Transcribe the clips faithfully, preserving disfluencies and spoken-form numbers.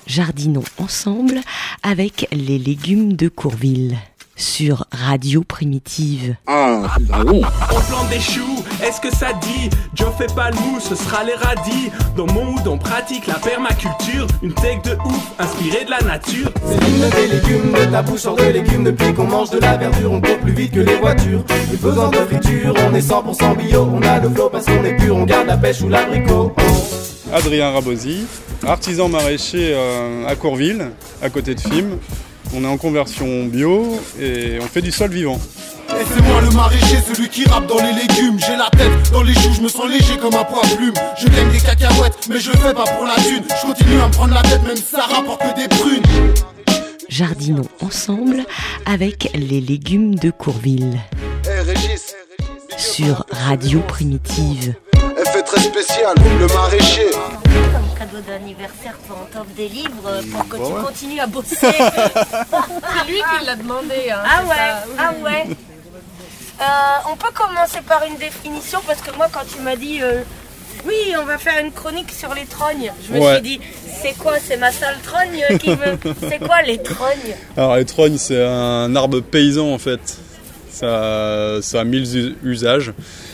Jardinons ensemble avec les légumes de Courville sur Radio Primitive. Ah, ah bon. On plante des choux, est-ce que ça dit? Joe fait pas le mou, ce sera les radis. Dans mon hood, on pratique la permaculture. Une tech de ouf, inspirée de la nature. C'est l'hymne des légumes, de ta bouche sort de légumes. Depuis qu'on mange de la verdure, on court plus vite que les voitures. Plus besoin de friture, on est cent pour cent bio. On a le flow parce qu'on est pur, on garde la pêche ou l'abricot. Adrien Rabosi, artisan maraîcher euh, à Courville, à côté de Fismes. On est en conversion bio et on fait du sol vivant. Et c'est moi le maraîcher, celui qui rappe dans les légumes. J'ai la tête dans les choux, je me sens léger comme un poids plume. Je gagne des cacahuètes, mais je le fais pas pour la thune. Je continue à me prendre la tête, même si ça rapporte que des prunes. Jardinons ensemble avec les légumes de Courville Hey Régis, sur Radio Primitive. effet très spécial, le maraîcher. Comme cadeau d'anniversaire, toi, on t'offre des livres pour que Bon, tu ouais. continues à bosser. C'est lui qui l'a demandé. Hein, Ah c'est ouais, ça. ah ouais. Euh, on peut commencer par une définition parce que moi quand tu m'as dit euh, oui on va faire une chronique sur les trognes, je me Ouais. suis dit c'est quoi, c'est ma sale trogne euh, qui veut. C'est quoi les trognes? Alors les trognes, c'est un arbre paysan en fait. Ça, ça a mille us- usages.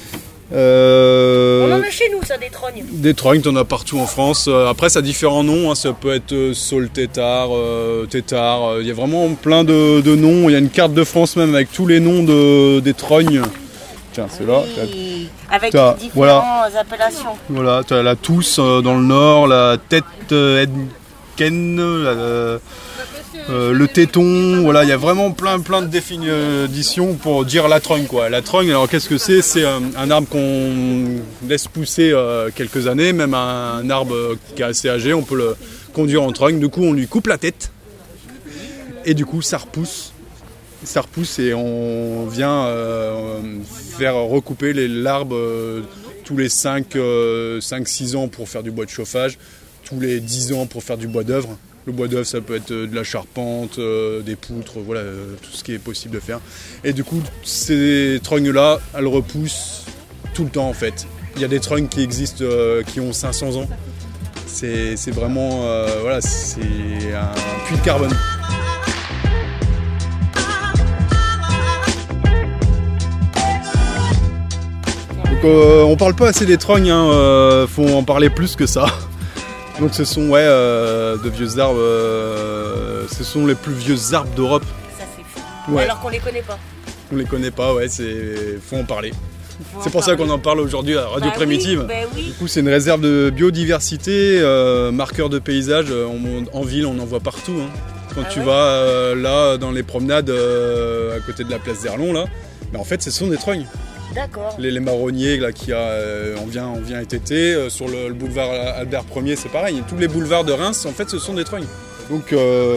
Euh, On en a chez nous ça des trognes. Des trognes, t'en as partout en France. Euh, Après, ça a différents noms. Hein. Ça peut être euh, saule tétard, euh, tétard. Euh, Il y a vraiment plein de, de noms. Il y a une carte de France même avec tous les noms de, des trognes. Tiens, c'est là. T'as- Oui, avec t'as- différentes voilà. appellations. Voilà, tu as la tousse euh, dans le nord, la tête euh, Edken, la- la- euh, le téton. Voilà, il y a vraiment plein, plein de définitions pour dire la trogne, quoi. La trogne, alors qu'est-ce que c'est? C'est un, un arbre qu'on laisse pousser euh, quelques années, même un arbre qui est assez âgé, on peut le conduire en trogne. Du coup, on lui coupe la tête et du coup, ça repousse. Ça repousse et on vient euh, faire recouper les, l'arbre euh, tous les cinq six ans pour faire du bois de chauffage, tous les dix ans pour faire du bois d'œuvre. Le bois d'œuvre, ça peut être euh, de la charpente, euh, des poutres, voilà, euh, tout ce qui est possible de faire. Et du coup, ces trognes-là, elles repoussent tout le temps en fait. Il y a des trognes qui existent, euh, qui ont cinq cents ans. C'est, c'est vraiment, euh, voilà, c'est un puits de carbone. Donc, euh, on parle pas assez des trognes, hein, euh, faut en parler plus que ça. Donc ce sont ouais, euh, de vieux arbres, euh, ce sont les plus vieux arbres d'Europe. Ça c'est fou. Ouais. Alors qu'on les connaît pas. On les connaît pas, ouais, c'est faut en parler. Faut en C'est pour ça parler. qu'on en parle aujourd'hui à Radio Bah Primitive. Oui, bah oui. Du coup, c'est une réserve de biodiversité, euh, marqueur de paysage. euh, on- en ville, on en voit partout. Hein. Quand Ah tu ouais vas euh, là dans les promenades euh, à côté de la place d'Erlon, là, mais en fait, ce sont des trognes. D'accord. Les, les marronniers, là, qui a, euh, on vient, on vient cet été. euh, sur le, le boulevard Albert Ier, c'est pareil. Tous les boulevards de Reims, en fait, ce sont des trognes. Donc,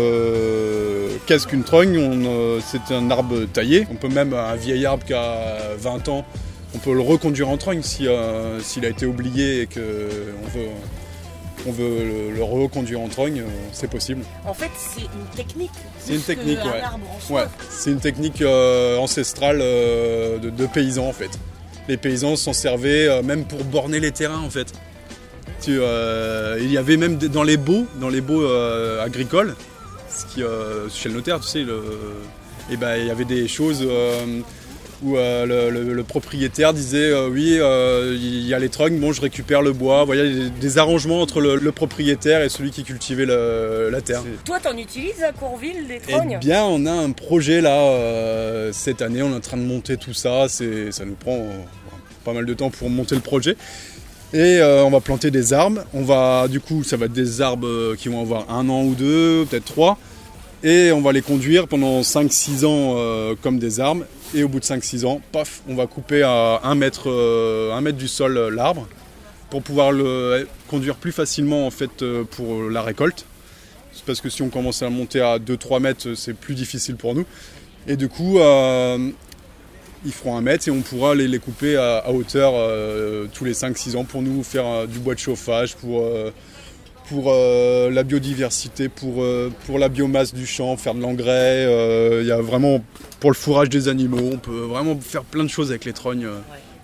euh, qu'est-ce qu'une trogne? On, euh, C'est un arbre taillé. On peut même, un vieil arbre qui a vingt ans, on peut le reconduire en trogne si, euh, s'il a été oublié et qu'on veut, on veut le, le reconduire en trogne, euh, c'est possible. En fait, c'est une technique. C'est une plus technique, qu'un ouais. arbre en soi. Ouais, c'est une technique euh, ancestrale euh, de, de paysans en fait. Les paysans s'en servaient euh, même pour borner les terrains en fait. Tu, euh, il y avait même des- dans les baux, dans les baux euh, agricoles, ce qui, euh, chez le notaire, tu sais, le, et ben, il y avait des choses euh, où euh, le, le- le propriétaire disait euh, oui, euh, il y a les trognes, bon, je récupère le bois. Voilà, il y a des, des arrangements entre le, le propriétaire et celui qui cultivait le- la terre. Toi, t'en utilises à Courville des Eh trognes? bien, on a un projet là, euh, cette année, on est en train de monter tout ça, c'est, ça nous prend euh, pas mal de temps pour monter le projet. Et euh, on va planter des arbres, on va, du coup, ça va être des arbres euh, qui vont avoir un an ou deux, peut-être trois, et on va les conduire pendant cinq six ans euh, comme des arbres, et au bout de cinq six ans, paf, on va couper à un mètre, euh, un mètre du sol euh, l'arbre, pour pouvoir le conduire plus facilement en fait euh, pour la récolte. C'est parce que si on commence à monter à deux trois mètres, c'est plus difficile pour nous. Et du coup, euh, ils feront un mètre et on pourra les, les couper à, à hauteur euh, tous les cinq six ans pour nous faire euh, du bois de chauffage, pour, euh, pour euh, la biodiversité, pour, euh, pour la biomasse du champ, faire de l'engrais. Il y a vraiment pour le fourrage des animaux, on peut vraiment faire plein de choses avec les trognes. euh, ouais.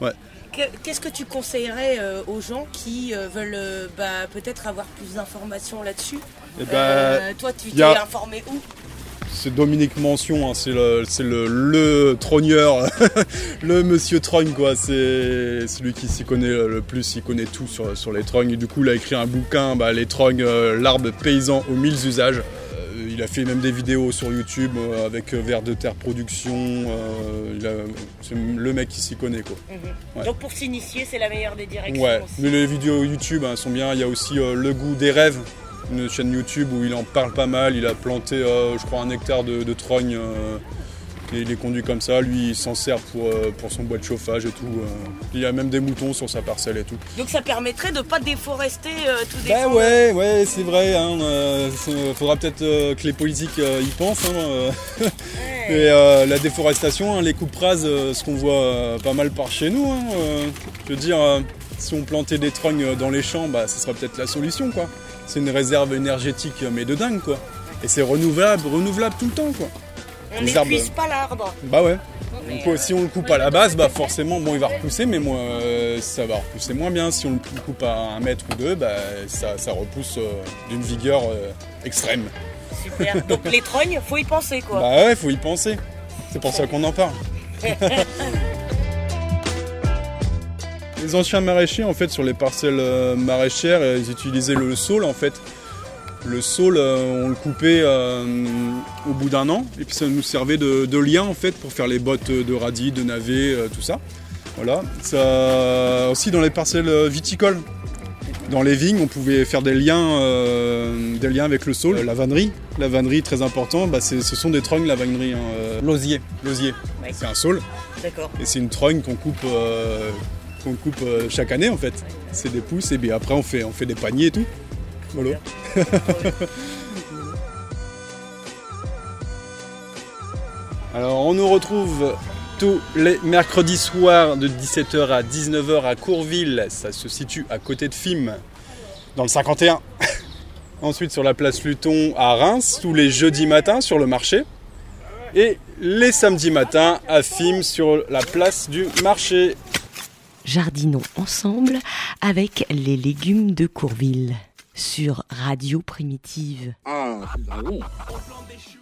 qu'est-ce que tu conseillerais euh, aux gens qui euh, veulent euh, bah, peut-être avoir plus d'informations là-dessus? Eh ben, euh, Toi, tu t'es a... informé où? C'est Dominique Mention, hein, c'est le, c'est le, le trogneur, le monsieur trogne, quoi. C'est celui qui s'y connaît le plus, il connaît tout sur, sur les trognes. Et du coup, il a écrit un bouquin, bah, Les trognes, euh, l'arbre paysan aux mille usages. Euh, il a fait même des vidéos sur YouTube euh, avec Vers de Terre Production. Euh, il a, c'est le mec qui s'y connaît, quoi. Mm-hmm. Ouais. Donc pour s'initier, c'est la meilleure des directions. Ouais, aussi. mais les vidéos YouTube hein, sont bien. Il y a aussi euh, Le Goût des Rêves, une chaîne YouTube où il en parle pas mal. Il a planté, euh, je crois, un hectare de, de trogne. Euh, et il est conduit comme ça. Lui, il s'en sert pour, euh, pour son bois de chauffage et tout. Euh. Il y a même des moutons sur sa parcelle et tout. Donc ça permettrait de ne pas déforester euh, tout des Bah ouais, ouais, c'est vrai. Hein, euh, faudra peut-être euh, que les politiques euh, y pensent. Hein, euh. Ouais. Et euh, la déforestation, hein, les coupes rases, euh, ce qu'on voit euh, pas mal par chez nous. Hein, euh, je veux dire, euh, si on plantait des trognes dans les champs, bah, ce serait peut-être la solution, quoi. C'est une réserve énergétique, mais de dingue, quoi. Et c'est renouvelable, renouvelable tout le temps, quoi. On n'épuise pas l'arbre. Bah ouais. Donc, euh, si on le coupe à la base, bah forcément, bon, il va repousser, mais moi, euh, ça va repousser moins bien. Si on le coupe à un mètre ou deux, bah, ça, ça repousse euh, d'une vigueur euh, extrême. Super. Donc les trognes, faut y penser, quoi. Bah ouais, faut y penser. C'est pour ça qu'on en parle. Les anciens maraîchers, en fait, sur les parcelles euh, maraîchères, ils utilisaient le saule, en fait. Le saule, euh, on le coupait euh, au bout d'un an, et puis ça nous servait de, de lien, en fait, pour faire les bottes de radis, de navets, euh, tout ça. Voilà. Ça, aussi dans les parcelles viticoles. Dans les vignes, on pouvait faire des liens, euh, des liens avec le saule. La vannerie, la vannerie très important, bah, c'est, ce sont des trognes, la vannerie. Hein. L'osier, l'osier, ouais. C'est un saule. D'accord. Et c'est une trogne qu'on coupe, euh, qu'on coupe euh, chaque année en fait. C'est des pousses et bien après on fait, on fait des paniers et tout. Voilà. Alors on nous retrouve tous les mercredis soirs de dix-sept heures à dix-neuf heures à Courville. Ça se situe à côté de Fismes, dans le cinquante et un. Ensuite sur la place Luton à Reims, tous les jeudis matins sur le marché. Et les samedis matins à Fismes sur la place du marché. Jardinons ensemble avec les légumes de Courville sur Radio Primitive. Ah, c'est bon.